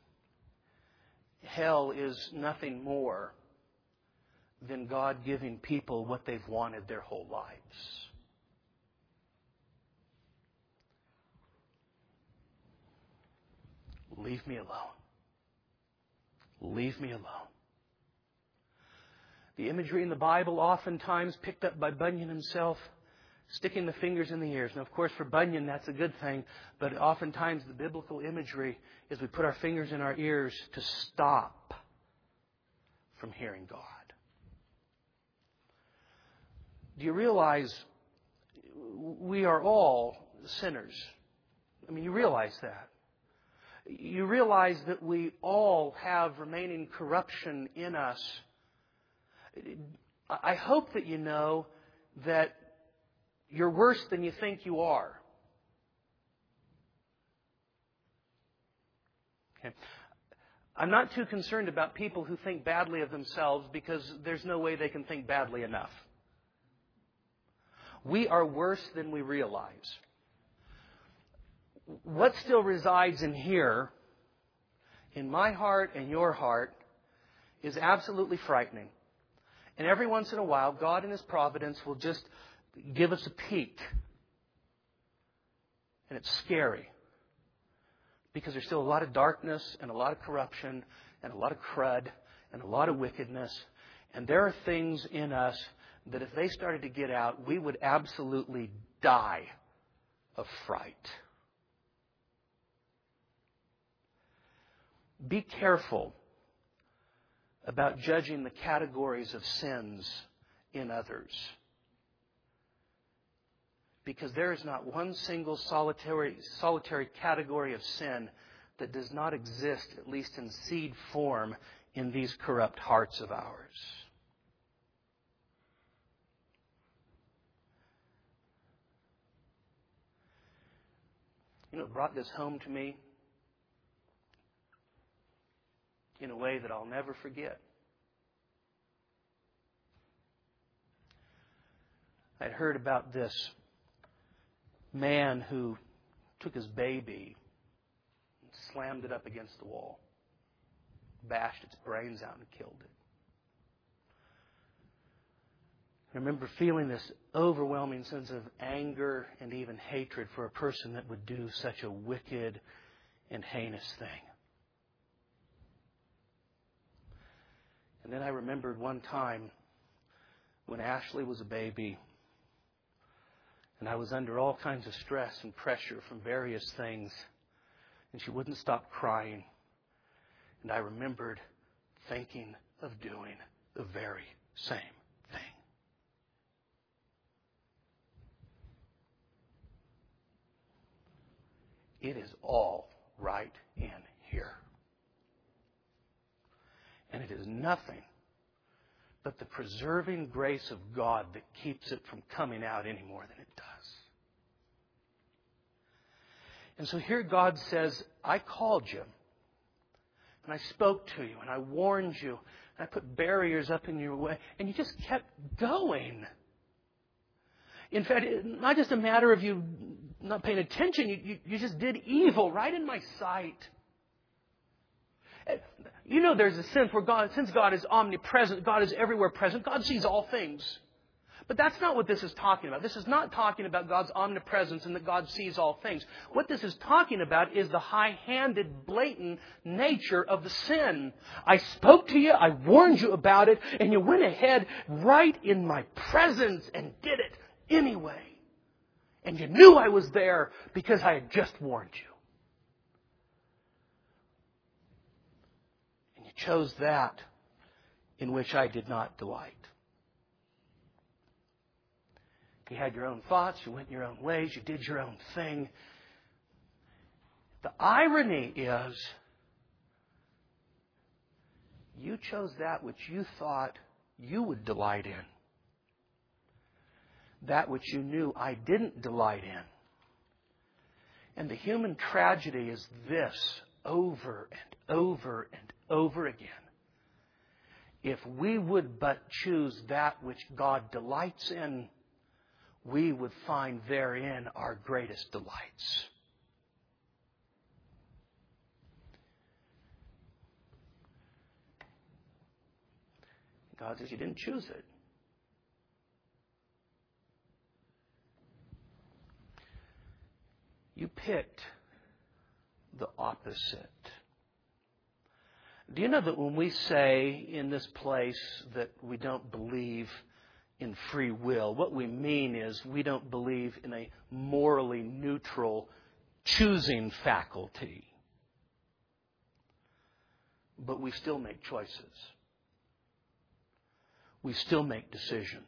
hell is nothing more than God giving people what they've wanted their whole lives. Leave me alone. Leave me alone. The imagery in the Bible, oftentimes picked up by Bunyan himself, sticking the fingers in the ears. Now, of course, for Bunyan, that's a good thing, but oftentimes the biblical imagery is we put our fingers in our ears to stop from hearing God. Do you realize we are all sinners? I mean, you realize that. You realize that we all have remaining corruption in us. I hope that you know that you're worse than you think you are. Okay. I'm not too concerned about people who think badly of themselves, because there's no way they can think badly enough. We are worse than we realize. What still resides in here, in my heart and your heart, is absolutely frightening. And every once in a while, God in His providence will just give us a peek. And it's scary. Because there's still a lot of darkness and a lot of corruption and a lot of crud and a lot of wickedness. And there are things in us that if they started to get out, we would absolutely die of fright. Be careful about judging the categories of sins in others. Because there is not one single solitary, solitary category of sin that does not exist, at least in seed form, in these corrupt hearts of ours. You know, it brought this home to me in a way that I'll never forget. I'd heard about this man who took his baby and slammed it up against the wall, bashed its brains out and killed it. I remember feeling this overwhelming sense of anger and even hatred for a person that would do such a wicked and heinous thing. And then I remembered one time when Ashley was a baby, and I was under all kinds of stress and pressure from various things. And she wouldn't stop crying. And I remembered thinking of doing the very same thing. It is all right in here. And it is nothing but the preserving grace of God that keeps it from coming out any more than it does. And so here God says, I called you, and I spoke to you, and I warned you, and I put barriers up in your way, and you just kept going. In fact, it's not just a matter of you not paying attention, you, you, you just did evil right in my sight. You know there's a sense where God, since God is omnipresent, God is everywhere present, God sees all things. But that's not what this is talking about. This is not talking about God's omnipresence and that God sees all things. What this is talking about is the high-handed, blatant nature of the sin. I spoke to you, I warned you about it, and you went ahead right in my presence and did it anyway. And you knew I was there because I had just warned you. And you chose that in which I did not delight. You had your own thoughts, you went your own ways, you did your own thing. The irony is, you chose that which you thought you would delight in. That which you knew I didn't delight in. And the human tragedy is this, over and over and over again. If we would but choose that which God delights in, we would find therein our greatest delights. God says you didn't choose it. You picked the opposite. Do you know that when we say in this place that we don't believe in free will, what we mean is we don't believe in a morally neutral choosing faculty. But we still make choices. We still make decisions.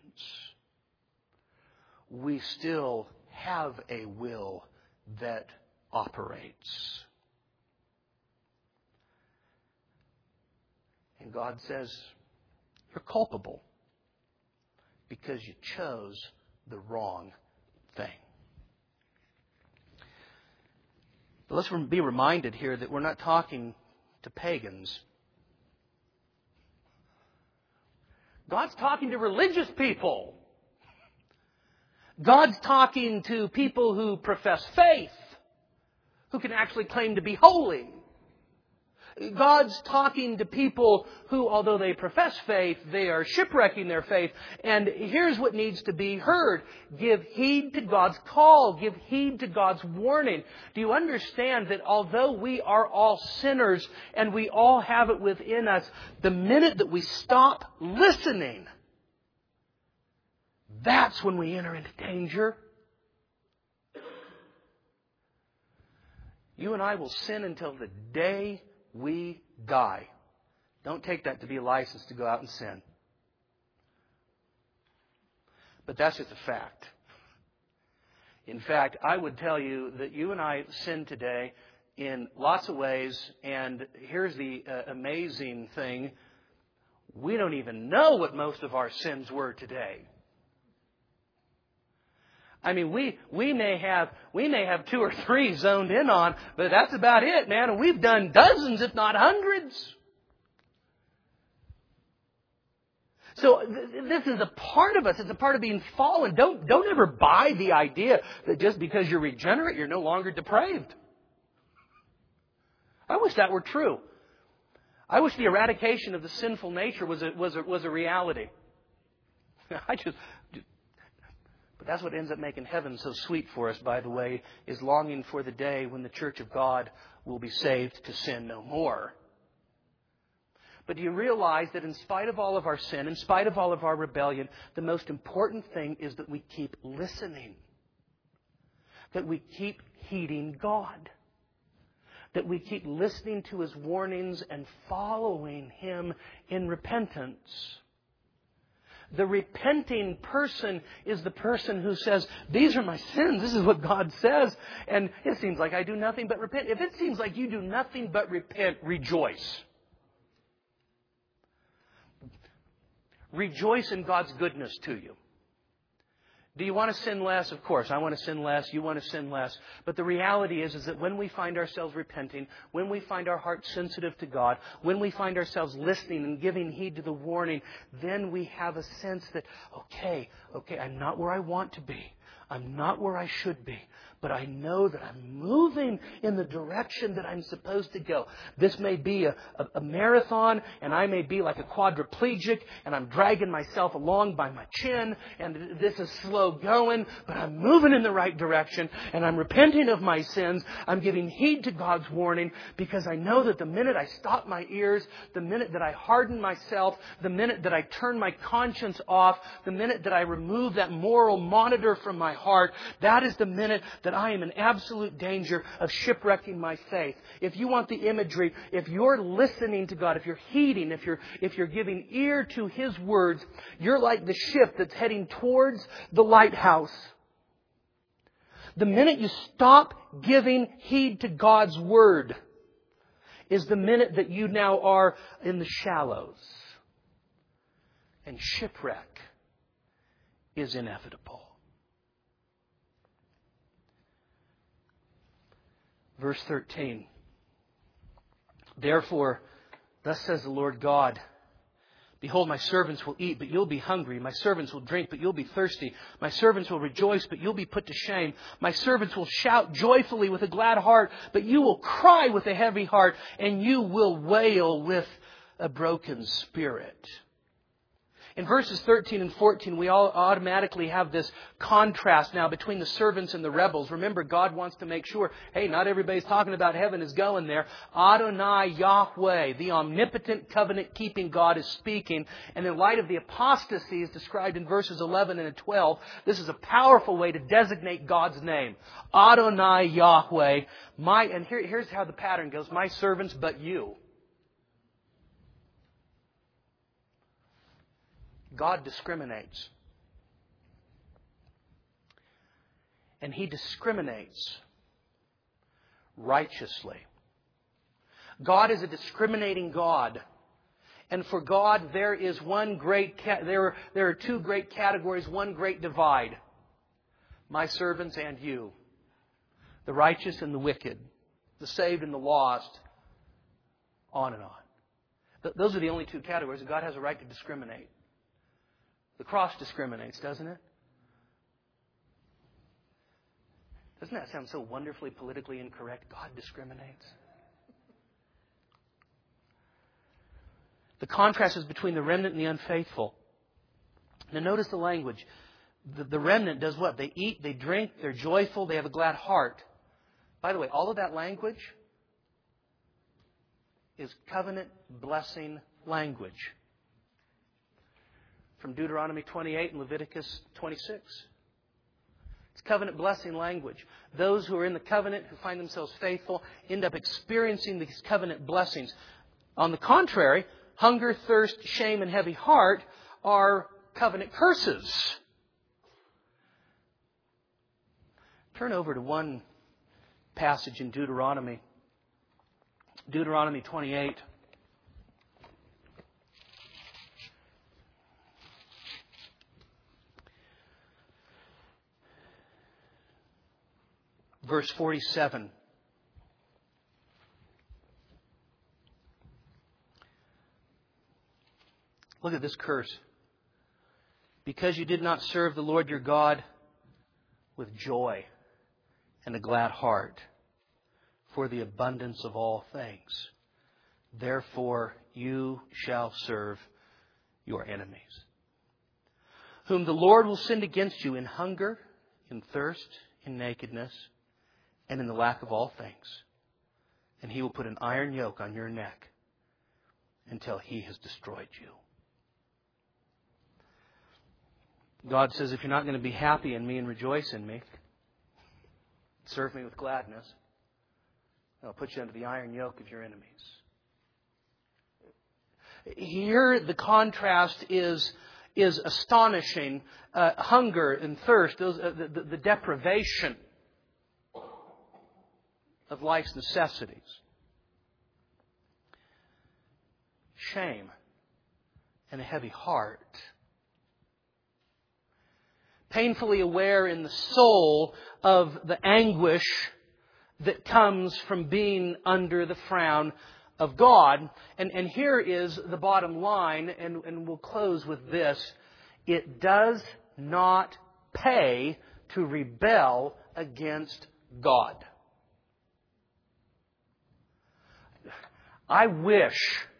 We still have a will that operates. And God says, you're culpable. Because you chose the wrong thing. But let's be reminded here that we're not talking to pagans. God's talking to religious people. God's talking to people who profess faith, who can actually claim to be holy. God's talking to people who, although they profess faith, they are shipwrecking their faith. And here's what needs to be heard. Give heed to God's call. Give heed to God's warning. Do you understand that although we are all sinners and we all have it within us, the minute that we stop listening, that's when we enter into danger. You and I will sin until the day we die. Don't take that to be a license to go out and sin. But that's just a fact. In fact, I would tell you that you and I sin today in lots of ways. And here's the uh, amazing thing. We don't even know what most of our sins were today. I mean, we, we may have we may have two or three zoned in on, but that's about it, man. And we've done dozens, if not hundreds. So th- this is a part of us. It's a part of being fallen. Don't don't ever buy the idea that just because you're regenerate, you're no longer depraved. I wish that were true. I wish the eradication of the sinful nature was a, was a, was a reality. I just. But that's what ends up making heaven so sweet for us, by the way, is longing for the day when the church of God will be saved to sin no more. But do you realize that in spite of all of our sin, in spite of all of our rebellion, the most important thing is that we keep listening. That we keep heeding God. that we keep listening to His warnings and following Him in repentance. The repenting person is the person who says, these are my sins. This is what God says. And it seems like I do nothing but repent. If it seems like you do nothing but repent, rejoice. Rejoice in God's goodness to you. Do you want to sin less? Of course, I want to sin less. You want to sin less. But the reality is, is that when we find ourselves repenting, when we find our hearts sensitive to God, when we find ourselves listening and giving heed to the warning, then we have a sense that, okay, okay, I'm not where I want to be. I'm not where I should be. But I know that I'm moving in the direction that I'm supposed to go. This may be a, a, a marathon, and I may be like a quadriplegic, and I'm dragging myself along by my chin, and this is slow going, but I'm moving in the right direction, and I'm repenting of my sins. I'm giving heed to God's warning, because I know that the minute I stop my ears, the minute that I harden myself, the minute that I turn my conscience off, the minute that I remove that moral monitor from my heart, that is the minute that I am in absolute danger of shipwrecking my faith. If you want the imagery, if you're listening to God, if you're heeding, if you're, if you're giving ear to His words, you're like the ship that's heading towards the lighthouse. The minute you stop giving heed to God's Word is the minute that you now are in the shallows. And shipwreck is inevitable. Verse thirteen. Therefore, thus says the Lord God, behold, my servants will eat, but you'll be hungry. My servants will drink, but you'll be thirsty. My servants will rejoice, but you'll be put to shame. My servants will shout joyfully with a glad heart, but you will cry with a heavy heart, and you will wail with a broken spirit. In verses thirteen and fourteen, we all automatically have this contrast now between the servants and the rebels. Remember, God wants to make sure, hey, not everybody's talking about heaven is going there. Adonai Yahweh, the omnipotent covenant-keeping God, is speaking. And in light of the apostasy as described in verses eleven and twelve, this is a powerful way to designate God's name. Adonai Yahweh. My, and here, here's how the pattern goes. My servants, but you. God discriminates. And He discriminates righteously. God is a discriminating God. And for God, there is one great, there are, there are two great categories, one great divide. My servants and you. The righteous and the wicked. The saved and the lost. On and on. Those are the only two categories, and God has a right to discriminate. The cross discriminates, doesn't it? Doesn't that sound so wonderfully politically incorrect? God discriminates. The contrast is between the remnant and the unfaithful. Now notice the language. The, the remnant does what? They eat, they drink, they're joyful, they have a glad heart. By the way, all of that language is covenant blessing language. From Deuteronomy twenty-eight and Leviticus twenty-six. It's covenant blessing language. Those who are in the covenant, who find themselves faithful, end up experiencing these covenant blessings. On the contrary, hunger, thirst, shame, and heavy heart are covenant curses. Turn over to one passage in Deuteronomy. Deuteronomy twenty-eight. Verse forty-seven. Look at this curse. Because you did not serve the Lord your God with joy and a glad heart for the abundance of all things, therefore you shall serve your enemies, whom the Lord will send against you in hunger, in thirst, in nakedness, and in the lack of all things. And He will put an iron yoke on your neck until He has destroyed you. God says, if you're not going to be happy in me and rejoice in me, serve me with gladness, I'll put you under the iron yoke of your enemies. Here the contrast is, is astonishing. Uh, hunger and thirst, those, uh, the, the, the deprivation of life's necessities. Shame and a heavy heart. Painfully aware in the soul of the anguish that comes from being under the frown of God. And, and here is the bottom line, and, and we'll close with this. It does not pay to rebel against God. I wish,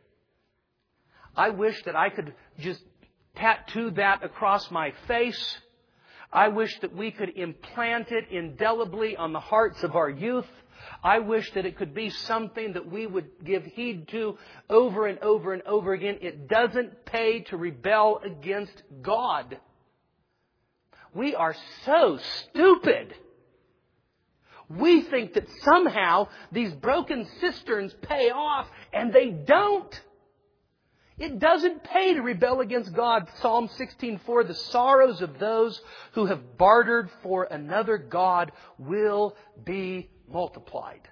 I wish that I could just tattoo that across my face. I wish that we could implant it indelibly on the hearts of our youth. I wish that it could be something that we would give heed to over and over and over again. It doesn't pay to rebel against God. We are so stupid. We think that somehow these broken cisterns pay off, and they don't. It doesn't pay to rebel against God. Psalm sixteen four, the sorrows of those who have bartered for another God will be multiplied.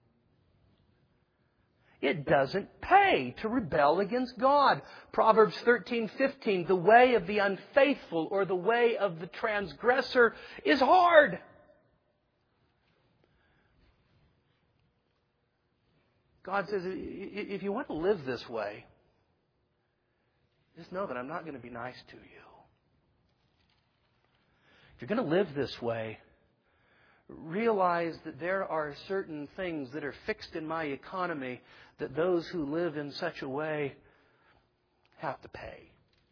It doesn't pay to rebel against God. Proverbs thirteen fifteen, the way of the unfaithful or the way of the transgressor is hard. God says, if you want to live this way, just know that I'm not going to be nice to you. If you're going to live this way, realize that there are certain things that are fixed in my economy that those who live in such a way have to pay.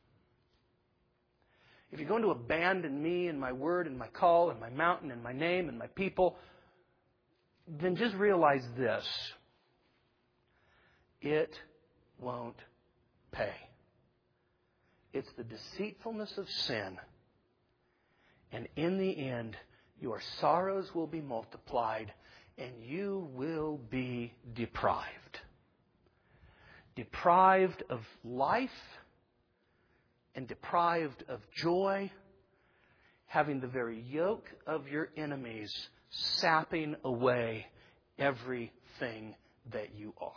If you're going to abandon me and my word and my call and my mountain and my name and my people, then just realize this. It won't pay. It's the deceitfulness of sin. And in the end, your sorrows will be multiplied and you will be deprived. Deprived of life and deprived of joy, having the very yoke of your enemies sapping away everything that you are.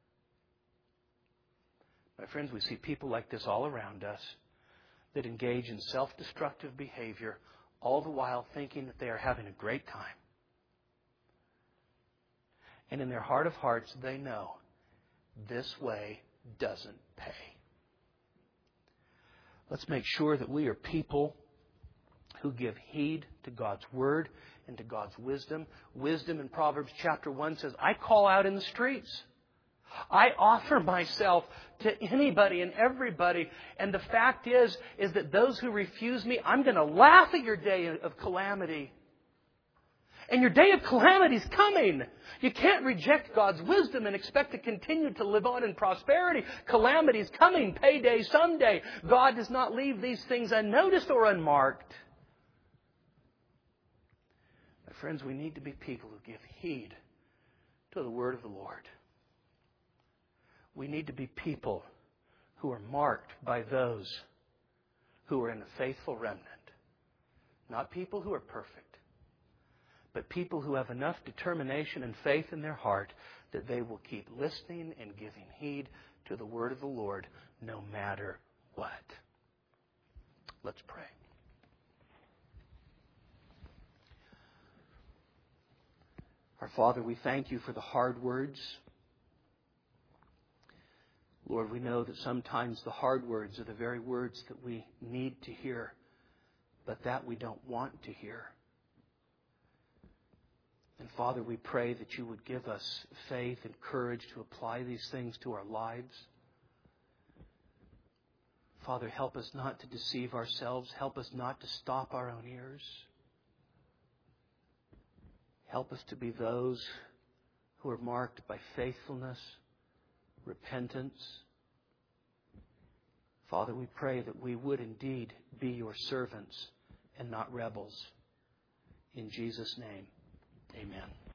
My friends, we see people like this all around us that engage in self-destructive behavior, all the while thinking that they are having a great time. And in their heart of hearts, they know this way doesn't pay. Let's make sure that we are people who give heed to God's Word and to God's wisdom. Wisdom in Proverbs chapter one says, I call out in the streets. I offer myself to anybody and everybody. And the fact is, is that those who refuse me, I'm going to laugh at your day of calamity. And your day of calamity is coming. You can't reject God's wisdom and expect to continue to live on in prosperity. Calamity is coming. Payday someday. God does not leave these things unnoticed or unmarked. My friends, we need to be people who give heed to the word of the Lord. We need to be people who are marked by those who are in the faithful remnant. Not people who are perfect, but people who have enough determination and faith in their heart that they will keep listening and giving heed to the word of the Lord no matter what. Let's pray. Our Father, we thank you for the hard words. Lord, we know that sometimes the hard words are the very words that we need to hear, but that we don't want to hear. And Father, we pray that you would give us faith and courage to apply these things to our lives. Father, help us not to deceive ourselves. Help us not to stop our own ears. Help us to be those who are marked by faithfulness, repentance. Father, we pray that we would indeed be your servants and not rebels. In Jesus' name, amen.